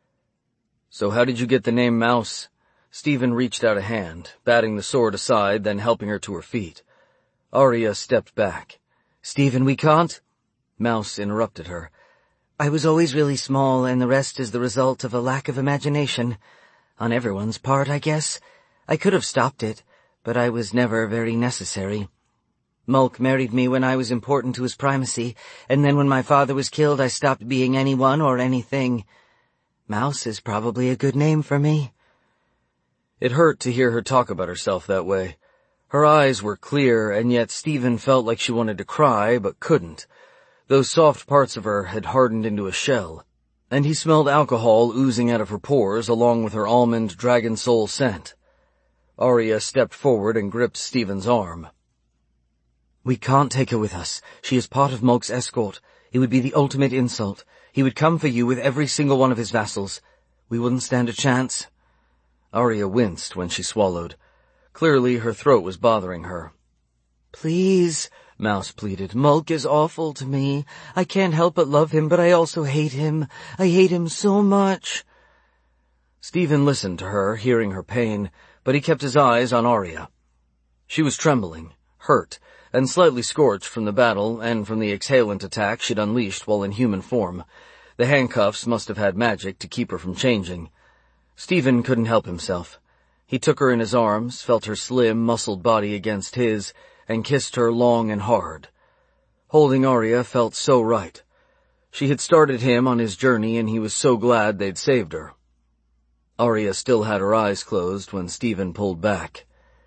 "So how did you get the name Mouse?" Stephen reached out a hand, batting the sword aside, then helping her to her feet. Arya stepped back. "Stephen, we can't—" Mouse interrupted her. "I was always really small, and the rest is the result of a lack of imagination. On everyone's part, I guess. I could have stopped it, but I was never very necessary. Mulk married me when I was important to his primacy, and then when my father was killed I stopped being anyone or anything. Mouse is probably a good name for me." It hurt to hear her talk about herself that way. Her eyes were clear, and yet Stephen felt like she wanted to cry, but couldn't. Those soft parts of her had hardened into a shell. and he smelled alcohol oozing out of her pores along with her almond dragon soul scent. Arya stepped forward and gripped Stephen's arm. "We can't take her with us. She is part of Molk's escort. It would be the ultimate insult. He would come for you with every single one of his vassals. We wouldn't stand a chance." Arya winced when she swallowed. Clearly her throat was bothering her. "Please," Mouse pleaded. "Molk is awful to me. I can't help but love him, but I also hate him. I hate him so much." Stephen listened to her, hearing her pain, but he kept his eyes on Arya. She was trembling, hurt, and slightly scorched from the battle and from the exhalant attack she'd unleashed while in human form. The handcuffs must have had magic to keep her from changing. Stephen couldn't help himself. He took her in his arms, felt her slim, muscled body against his, and kissed her long and hard. Holding Arya felt so right. She had started him on his journey, and he was so glad they'd saved her. Arya still had her eyes closed when Stephen pulled back.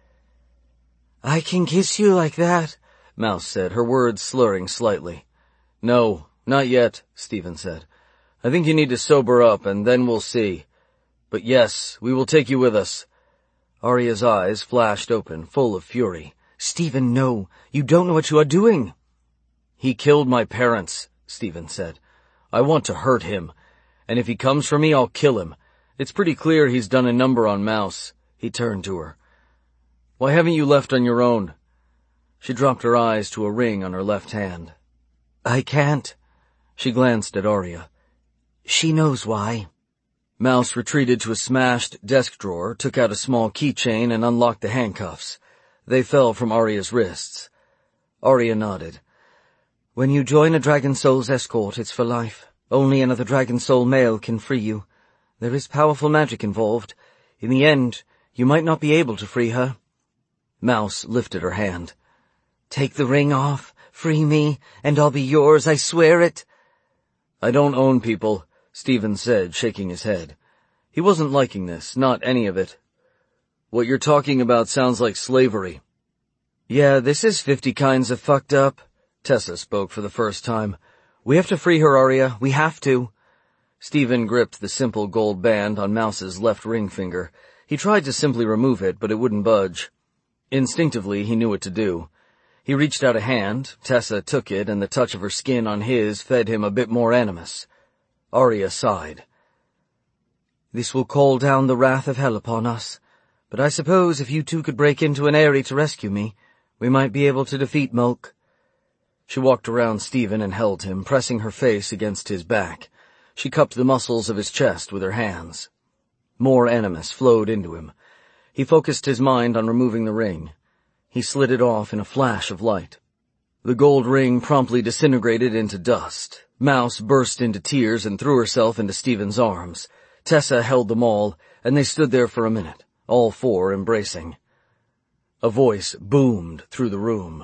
"I can kiss you like that," Mouse said, her words slurring slightly. "No, not yet," Stephen said. "I think you need to sober up, and then we'll see. But yes, we will take you with us." Arya's eyes flashed open, full of fury. "Stephen, no. You don't know what you are doing." "He killed my parents," Stephen said. "I want to hurt him, and if he comes for me, I'll kill him. It's pretty clear he's done a number on Mouse." He turned to her. "Why haven't you left on your own?" She dropped her eyes to a ring on her left hand. "I can't." She glanced at Arya. "She knows why." Mouse retreated to a smashed desk drawer, took out a small keychain, and unlocked the handcuffs. They fell from Arya's wrists. Arya nodded. "When you join a Dragon Soul's escort, it's for life. Only another Dragon Soul male can free you. There is powerful magic involved. In the end, you might not be able to free her." Mouse lifted her hand. "Take the ring off, free me, and I'll be yours, I swear it." "I don't own people," Stephen said, shaking his head. He wasn't liking this, not any of it. "What you're talking about sounds like slavery." "Yeah, this is fifty kinds of fucked up." Tessa spoke for the first time. "We have to free her, Arya. We have to." Stephen gripped the simple gold band on Mouse's left ring finger. He tried to simply remove it, but it wouldn't budge. Instinctively, he knew what to do. He reached out a hand, Tessa took it, and the touch of her skin on his fed him a bit more animus. Arya sighed. "This will call down the wrath of hell upon us. But I suppose if you two could break into an Eyrie to rescue me, we might be able to defeat Molk." She walked around Stephen and held him, pressing her face against his back. She cupped the muscles of his chest with her hands. More animus flowed into him. He focused his mind on removing the ring. He slid it off in a flash of light. The gold ring promptly disintegrated into dust. Mouse burst into tears and threw herself into Stephen's arms. Tessa held them all, and they stood there for a minute, all four embracing. A voice boomed through the room.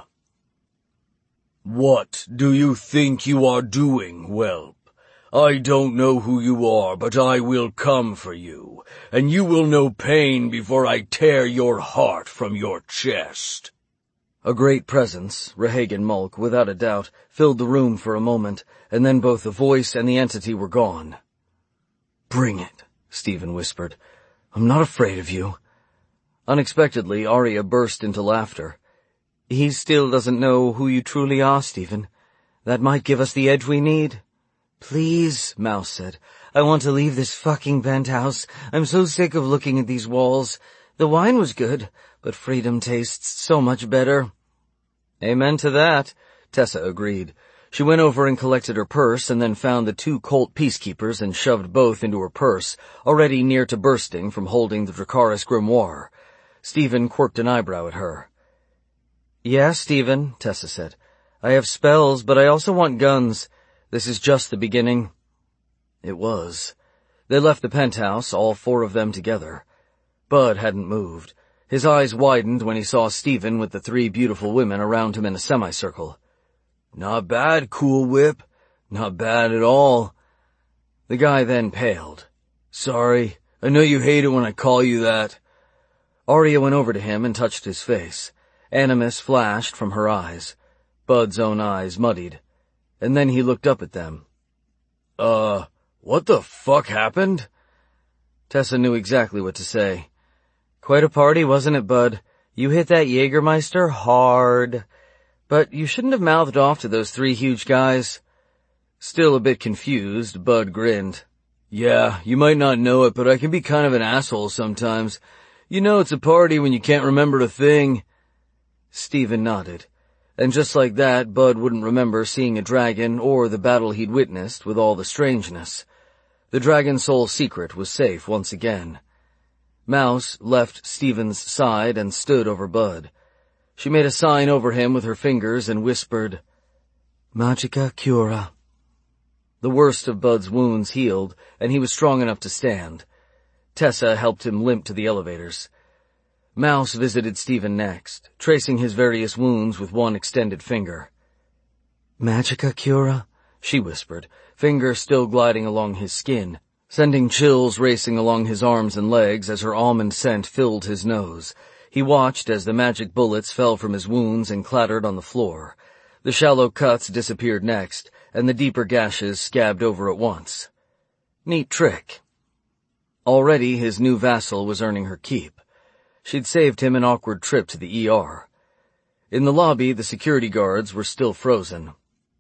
"What do you think you are doing, whelp? I don't know who you are, but I will come for you, and you will know pain before I tear your heart from your chest." A great presence, Rehagen Molk, without a doubt, filled the room for a moment, and then both the voice and the entity were gone. "Bring it," Stephen whispered. "I'm not afraid of you." Unexpectedly, Arya burst into laughter. "He still doesn't know who you truly are, Stephen. That might give us the edge we need." "Please," Mouse said. "I want to leave this fucking penthouse. I'm so sick of looking at these walls. The wine was good, but freedom tastes so much better." "Amen to that," Tessa agreed. She went over and collected her purse and then found the two Colt peacekeepers and shoved both into her purse, already near to bursting from holding the Dracarys grimoire. Stephen quirked an eyebrow at her. "Yeah, Stephen," Tessa said. "I have spells, but I also want guns. This is just the beginning." It was. They left the penthouse, all four of them together. Bud hadn't moved. His eyes widened when he saw Stephen with the three beautiful women around him in a semicircle. "Not bad, Cool Whip. Not bad at all." The guy then paled. "Sorry, I know you hate it when I call you that." Arya went over to him and touched his face. Animus flashed from her eyes. Bud's own eyes muddied. And then he looked up at them. Uh, What the fuck happened? Tessa knew exactly what to say. Quite a party, wasn't it, bud? You hit that Jägermeister hard. But you shouldn't have mouthed off to those three huge guys. Still a bit confused, Bud grinned. Yeah, you might not know it, but I can be kind of an asshole sometimes. You know it's a party when you can't remember a thing. Stephen nodded. And just like that, Bud wouldn't remember seeing a dragon or the battle he'd witnessed with all the strangeness. The Dragon Soul secret was safe once again. Mouse left Stephen's side and stood over Bud. She made a sign over him with her fingers and whispered, Magica Cura. The worst of Bud's wounds healed, and he was strong enough to stand. Tessa helped him limp to the elevators. Mouse visited Stephen next, tracing his various wounds with one extended finger. Magica Cura, she whispered, finger still gliding along his skin, sending chills racing along his arms and legs as her almond scent filled his nose. He watched as the magic bullets fell from his wounds and clattered on the floor. The shallow cuts disappeared next, and the deeper gashes scabbed over at once. Neat trick. Already his new vassal was earning her keep. She'd saved him an awkward trip to the E R. In the lobby, the security guards were still frozen.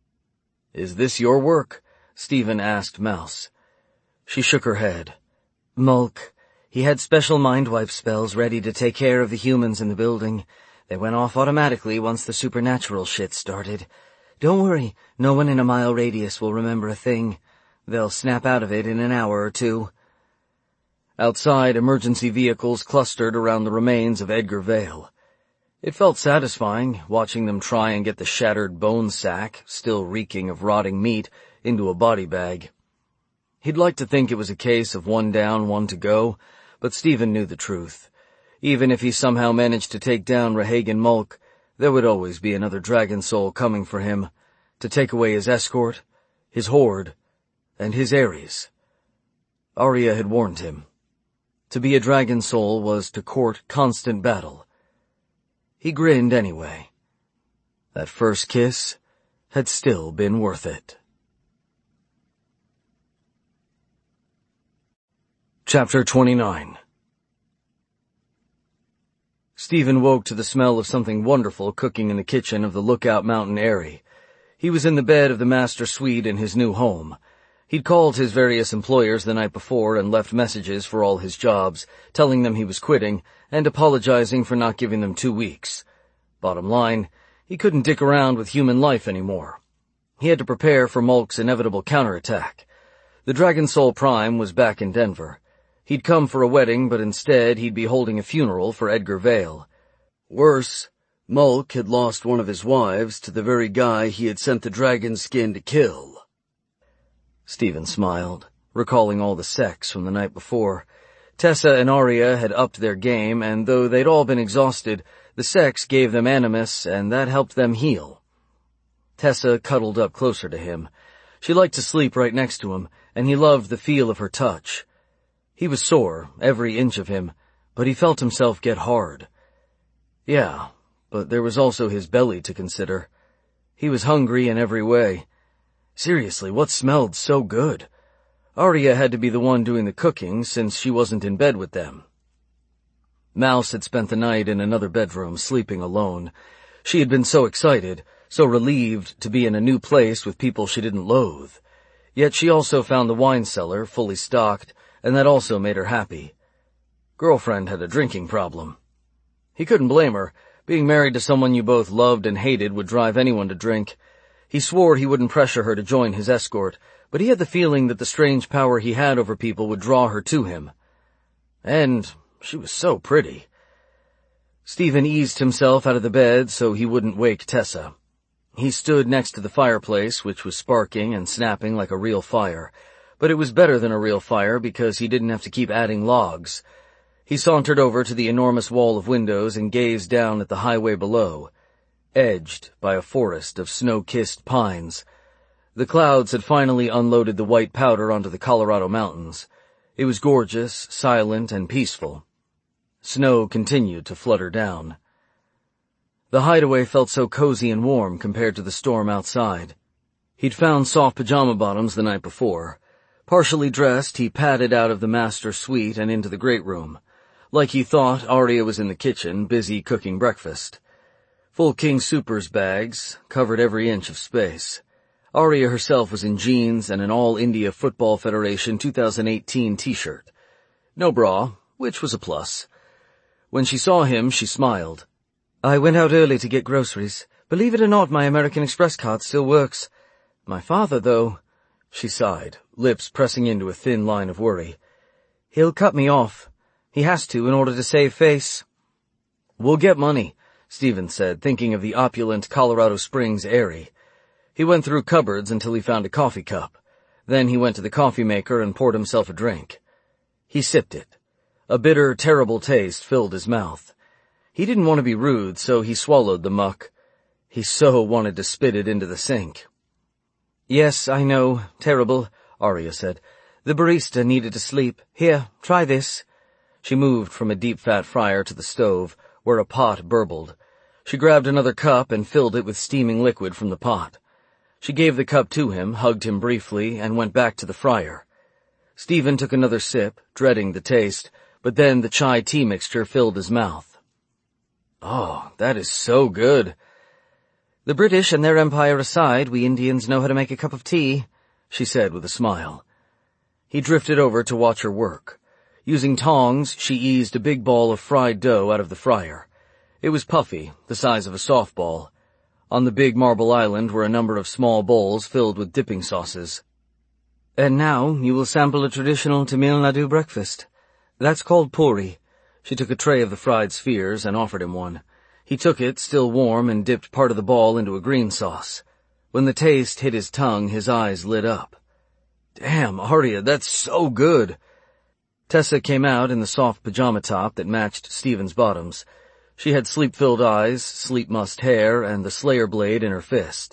Is this your work? Stephen asked Mouse. She shook her head. Mulk. He had special mind wipe spells ready to take care of the humans in the building. They went off automatically once the supernatural shit started. Don't worry, no one in a mile radius will remember a thing. They'll snap out of it in an hour or two. Outside, emergency vehicles clustered around the remains of Edgar Vale. It felt satisfying, watching them try and get the shattered bone sack, still reeking of rotting meat, into a body bag. He'd like to think it was a case of one down, one to go, but Stephen knew the truth. Even if he somehow managed to take down Rehagen Mulk, there would always be another Dragon Soul coming for him, to take away his escort, his horde, and his Ares. Arya had warned him. To be a Dragon Soul was to court constant battle. He grinned anyway. That first kiss had still been worth it. Chapter twenty-nine. Stephen woke to the smell of something wonderful cooking in the kitchen of the Lookout Mountain Eyrie. He was in the bed of the master suite in his new home. He'd called his various employers the night before and left messages for all his jobs, telling them he was quitting and apologizing for not giving them two weeks. Bottom line, he couldn't dick around with human life anymore. He had to prepare for Mulk's inevitable counterattack. The Dragon Soul Prime was back in Denver. He'd come for a wedding, but instead he'd be holding a funeral for Edgar Vale. Worse, Mulk had lost one of his wives to the very guy he had sent the dragon skin to kill. Stephen smiled, recalling all the sex from the night before. Tessa and Arya had upped their game, and though they'd all been exhausted, the sex gave them animus, and that helped them heal. Tessa cuddled up closer to him. She liked to sleep right next to him, and he loved the feel of her touch. He was sore, every inch of him, but he felt himself get hard. Yeah, but there was also his belly to consider. He was hungry in every way. Seriously, what smelled so good? Arya had to be the one doing the cooking since she wasn't in bed with them. Mouse had spent the night in another bedroom, sleeping alone. She had been so excited, so relieved to be in a new place with people she didn't loathe. Yet she also found the wine cellar fully stocked, and that also made her happy. Girlfriend had a drinking problem. He couldn't blame her. Being married to someone you both loved and hated would drive anyone to drink. He swore he wouldn't pressure her to join his escort, but he had the feeling that the strange power he had over people would draw her to him. And she was so pretty. Stephen eased himself out of the bed so he wouldn't wake Tessa. He stood next to the fireplace, which was sparking and snapping like a real fire. But it was better than a real fire because he didn't have to keep adding logs. He sauntered over to the enormous wall of windows and gazed down at the highway below, edged by a forest of snow-kissed pines. The clouds had finally unloaded the white powder onto the Colorado mountains. It was gorgeous, silent, and peaceful. Snow continued to flutter down. The hideaway felt so cozy and warm compared to the storm outside. He'd found soft pajama bottoms the night before. Partially dressed, he padded out of the master suite and into the great room. Like he thought, Arya was in the kitchen, busy cooking breakfast. Full King Soopers bags covered every inch of space. Arya herself was in jeans and an All-India Football Federation two thousand eighteen t-shirt. No bra, which was a plus. When she saw him, she smiled. "I went out early to get groceries. Believe it or not, my American Express card still works. My father, though," she sighed, lips pressing into a thin line of worry. "He'll cut me off. He has to in order to save face." "We'll get money," Stephen said, thinking of the opulent Colorado Springs Airy. He went through cupboards until he found a coffee cup. Then he went to the coffee maker and poured himself a drink. He sipped it. A bitter, terrible taste filled his mouth. He didn't want to be rude, so he swallowed the muck. He so wanted to spit it into the sink. "Yes, I know. Terrible," Arya said. "The barista needed to sleep. Here, try this." She moved from a deep-fat fryer to the stove, where a pot burbled. She grabbed another cup and filled it with steaming liquid from the pot. She gave the cup to him, hugged him briefly, and went back to the fryer. Stephen took another sip, dreading the taste, but then the chai tea mixture filled his mouth. "Oh, that is so good." "The British and their empire aside, we Indians know how to make a cup of tea," she said with a smile. He drifted over to watch her work. Using tongs, she eased a big ball of fried dough out of the fryer. It was puffy, the size of a softball. On the big marble island were a number of small bowls filled with dipping sauces. "And now you will sample a traditional Tamil Nadu breakfast. That's called puri." She took a tray of the fried spheres and offered him one. He took it, still warm, and dipped part of the ball into a green sauce. When the taste hit his tongue, his eyes lit up. "Damn, Arya, that's so good." Tessa came out in the soft pajama top that matched Stephen's bottoms. She had sleep-filled eyes, sleep-mussed hair, and the Slayer blade in her fist.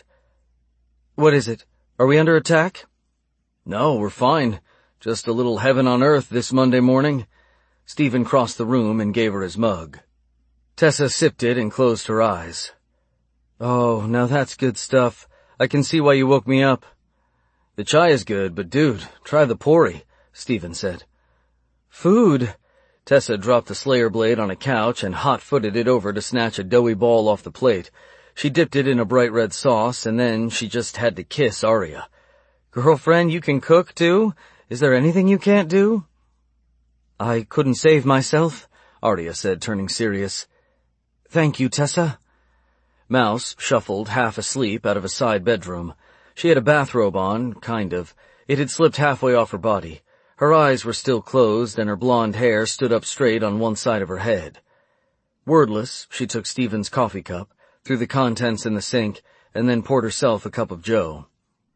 "What is it? Are we under attack?" "No, we're fine. Just a little heaven on earth this Monday morning." Stephen crossed the room and gave her his mug. Tessa sipped it and closed her eyes. "Oh, now that's good stuff. I can see why you woke me up." "The chai is good, but dude, try the puri," Stephen said. "Food." Tessa dropped the Slayer blade on a couch and hot-footed it over to snatch a doughy ball off the plate. She dipped it in a bright red sauce, and then she just had to kiss Arya. "Girlfriend, you can cook, too? Is there anything you can't do?" "I couldn't save myself," Arya said, turning serious. "Thank you, Tessa." Mouse shuffled, half asleep, out of a side bedroom. She had a bathrobe on, kind of. It had slipped halfway off her body. Her eyes were still closed, and her blonde hair stood up straight on one side of her head. Wordless, she took Stephen's coffee cup, threw the contents in the sink, and then poured herself a cup of joe.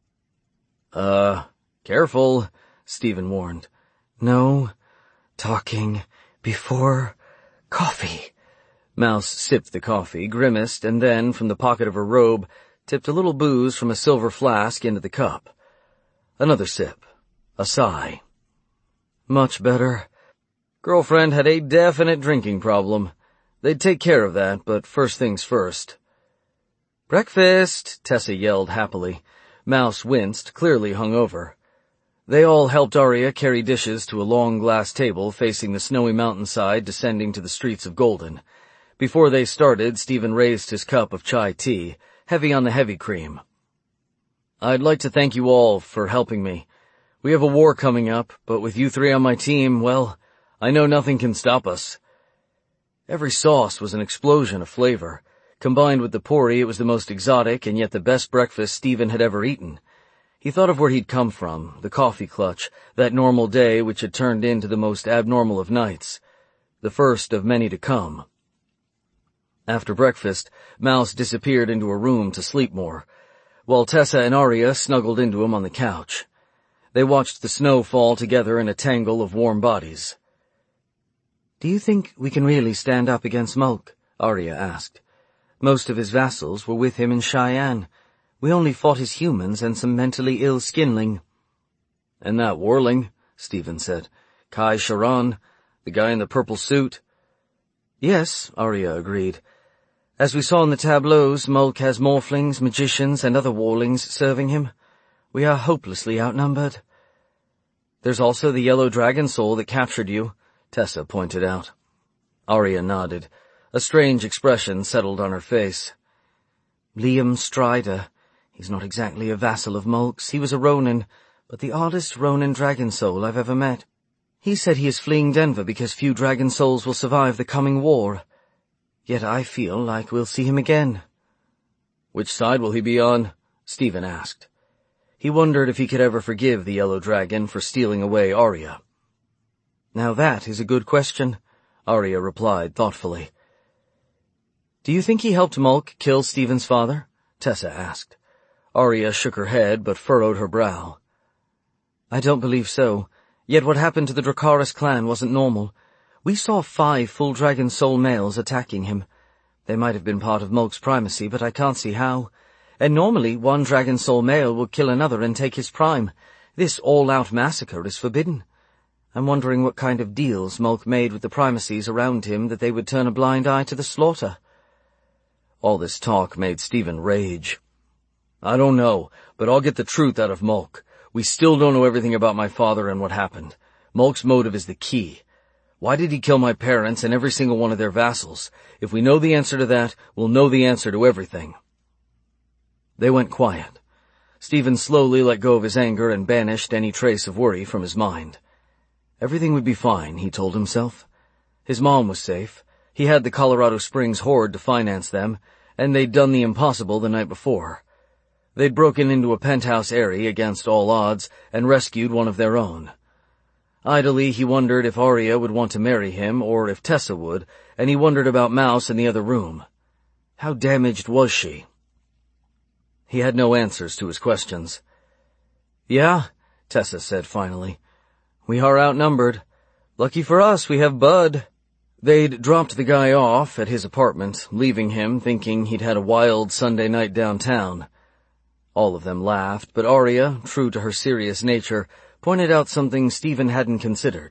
Uh, careful, Stephen warned. "No talking before coffee." Mouse sipped the coffee, grimaced, and then, from the pocket of her robe, tipped a little booze from a silver flask into the cup. Another sip. A sigh. Much better. Girlfriend had a definite drinking problem. They'd take care of that, but first things first. "Breakfast!" Tessa yelled happily. Mouse winced, clearly hungover. They all helped Arya carry dishes to a long glass table facing the snowy mountainside descending to the streets of Golden. Before they started, Stephen raised his cup of chai tea, heavy on the heavy cream. "I'd like to thank you all for helping me. We have a war coming up, but with you three on my team, well, I know nothing can stop us." Every sauce was an explosion of flavor. Combined with the puri, it was the most exotic and yet the best breakfast Stephen had ever eaten. He thought of where he'd come from, the coffee clutch, that normal day which had turned into the most abnormal of nights, the first of many to come. After breakfast, Mouse disappeared into a room to sleep more, while Tessa and Arya snuggled into him on the couch. They watched the snow fall together in a tangle of warm bodies. "Do you think we can really stand up against Mulk?" Arya asked. "Most of his vassals were with him in Cheyenne. We only fought his humans and some mentally ill skinling." "And that Warling," Stephen said. "Kai Sharan, the guy in the purple suit." "Yes," Arya agreed. "As we saw in the tableaus, Mulk has morphlings, magicians, and other warlings serving him. We are hopelessly outnumbered." There's also the yellow dragon soul that captured you, Tessa pointed out. Arya nodded. A strange expression settled on her face. Liam Strider. He's not exactly a vassal of Mulk's. He was a Ronin, but the oddest Ronin dragon soul I've ever met. He said he is fleeing Denver because few dragon souls will survive the coming war. Yet I feel like we'll see him again. Which side will he be on? Stephen asked. He wondered if he could ever forgive the yellow dragon for stealing away Arya. Now that is a good question, Arya replied thoughtfully. Do you think he helped Mulk kill Stephen's father? Tessa asked. Arya shook her head but furrowed her brow. I don't believe so. Yet what happened to the Dracarys clan wasn't normal. We saw five full dragon soul males attacking him. They might have been part of Mulk's primacy, but I can't see how. And normally one dragon soul male will kill another and take his prime. This all-out massacre is forbidden. I'm wondering what kind of deals Mulk made with the primacies around him that they would turn a blind eye to the slaughter. All this talk made Stephen rage. I don't know, but I'll get the truth out of Mulk. We still don't know everything about my father and what happened. Mulk's motive is the key. Why did he kill my parents and every single one of their vassals? If we know the answer to that, we'll know the answer to everything. They went quiet. Stephen slowly let go of his anger and banished any trace of worry from his mind. Everything would be fine, he told himself. His mom was safe. He had the Colorado Springs Horde to finance them, and they'd done the impossible the night before. They'd broken into a penthouse area against all odds and rescued one of their own. Idly, he wondered if Arya would want to marry him or if Tessa would, and he wondered about Mouse in the other room. How damaged was she? He had no answers to his questions. Yeah, Tessa said finally. We are outnumbered. Lucky for us, we have Bud. They'd dropped the guy off at his apartment, leaving him thinking he'd had a wild Sunday night downtown. All of them laughed, but Arya, true to her serious nature, pointed out something Stephen hadn't considered.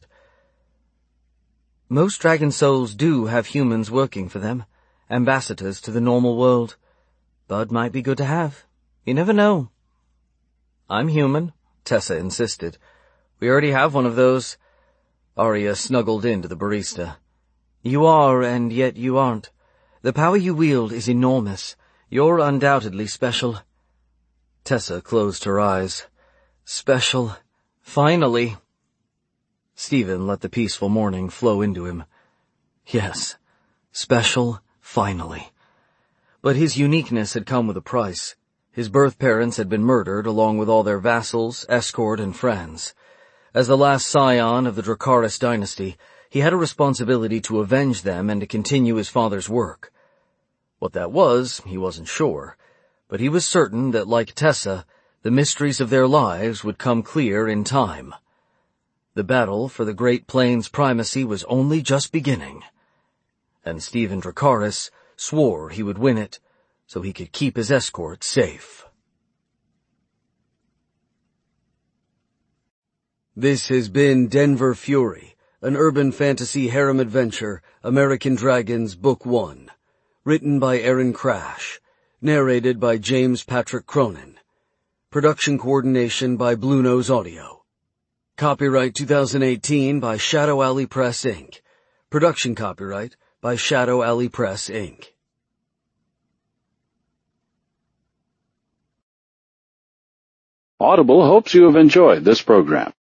Most dragon souls do have humans working for them, ambassadors to the normal world. Bud might be good to have. You never know. I'm human, Tessa insisted. We already have one of those. Arya snuggled into the barista. You are, and yet you aren't. The power you wield is enormous. You're undoubtedly special. Tessa closed her eyes. Special. Finally. Stephen let the peaceful morning flow into him. Yes, special, finally. But his uniqueness had come with a price. His birth parents had been murdered along with all their vassals, escort, and friends. As the last scion of the Dracarys dynasty, he had a responsibility to avenge them and to continue his father's work. What that was, he wasn't sure, but he was certain that, like Tessa, the mysteries of their lives would come clear in time. The battle for the Great Plains primacy was only just beginning, and Stephen Dracarys swore he would win it so he could keep his escort safe. This has been Denver Fury, an urban fantasy harem adventure, American Dragons Book one, written by Aaron Crash, narrated by James Patrick Cronin. Production coordination by Blue Nose Audio. Copyright twenty eighteen by Shadow Alley Press, Incorporated. Production copyright by Shadow Alley Press, Incorporated. Audible hopes you have enjoyed this program.